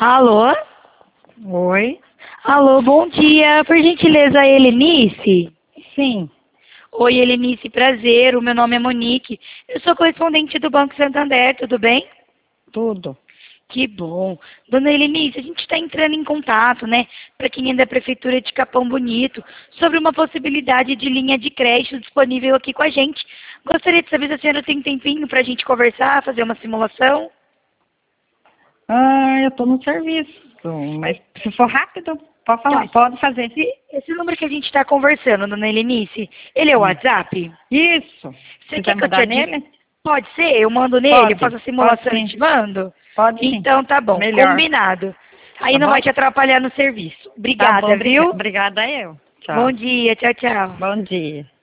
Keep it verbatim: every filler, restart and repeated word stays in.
Alô? Oi? Alô, bom dia. Por gentileza, Helenice? Sim. Oi, Helenice, prazer. O meu nome é Monique. Eu sou correspondente do Banco Santander, tudo bem? Tudo. Que bom. Dona Helenice, a gente está entrando em contato, né, para quem é da Prefeitura de Capão Bonito, sobre uma possibilidade de linha de crédito disponível aqui com a gente. Gostaria de saber se a senhora tem um tempinho para a gente conversar, fazer uma simulação? Ah, eu tô no serviço, mas se for rápido, pode falar, Então, pode fazer. esse, esse número que a gente está conversando, dona Helenice, ele é o Hum. WhatsApp? Isso. Você Quiser quer que eu te mandar adicione? nele? Pode ser? Eu mando nele, Pode. faço a Pode simulação e sim. te mando? Pode sim. Então tá bom, Melhor. combinado. Aí Tá não vai bom? te atrapalhar no serviço. Tá bom, Obrigada, briga- viu? obrigada eu. Bom Tchau. dia, tchau, tchau. Bom dia.